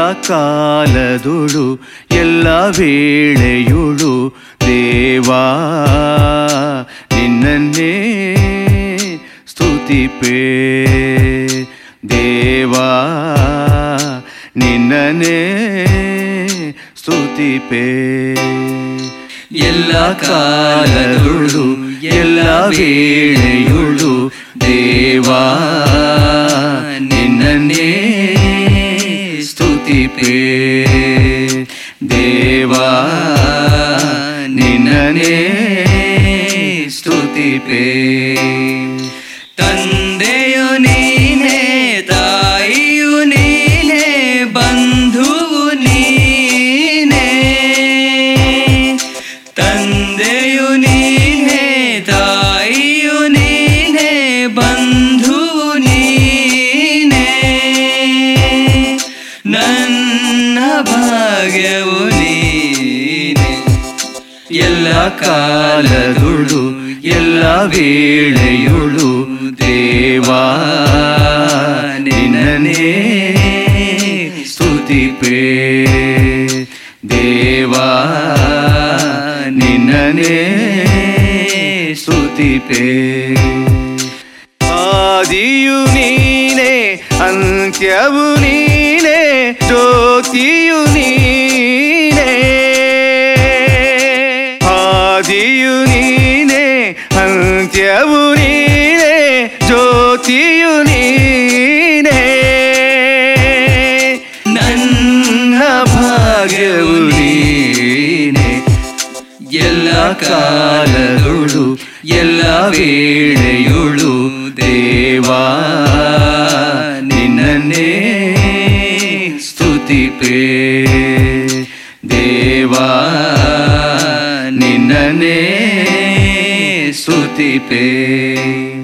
ಕಾಲದೊಳು ಎಲ್ಲ ವೇಳೆಯುಳು ದೇವಾ ನಿನ್ನನ್ನೇ ಸ್ತುತಿಪೇ ದೇವಾ ನಿನ್ನನ್ನೇ ಸ್ತುತಿಪೇ ಎಲ್ಲ ಕಾಲದೊಳು ಎಲ್ಲ ವೇಳೆಯುಳು ದೇವಾ ನಿನ್ನನ್ನೇ ಸ್ತುತಿಪೇ ದೇವಾ ನಿನ್ನನ್ನೇ ಸ್ತುತಿಪೇ ತಂದೆಯು ನೀನೇ ತಾಯಿಯು ನೀನೇ ಬಂಧುವು ನೀನೇ ತಂದೆಯು ನೀನೇ ತಾಯಿಯು ನೀನೇ ಬಂಧುವು ನೀನೇ ನನ್ನ ಭಾಗ್ಯವು ನೀನೇ ಎಲ್ಲ ಕಾಲದೊಳು ಎಲ್ಲ ವೇಳೆಯುಳು ದೇವಾ ನಿನ್ನನ್ನೇ ಸ್ತುತಿಪೇ ದೇವಾ ನಿನ್ನನ್ನೇ ಸ್ತುತಿಪೇ ಆದಿಯು ನೀನೇ ಅಂತ್ಯವು ನೀನೇ ಜ್ಯೋತಿಯು ನೀನೇ ಆದಿಯು ನೀನೇ ಅಂತ್ಯವು ನೀನೇ ಜ್ಯೋತಿಯು ನೀನೇ ನನ್ನ ಭಾಗ್ಯವು ನೀನೇ ಎಲ್ಲ ಕಾಲದೊಳು ಎಲ್ಲ ವೇಳೆಯುಳು ದೇವಾ ನಿನ್ನನ್ನೇ ಸ್ತುತಿಪೇ ದೇವಾ ನಿನ್ನನ್ನೇ ಸ್ತುತಿಪೇ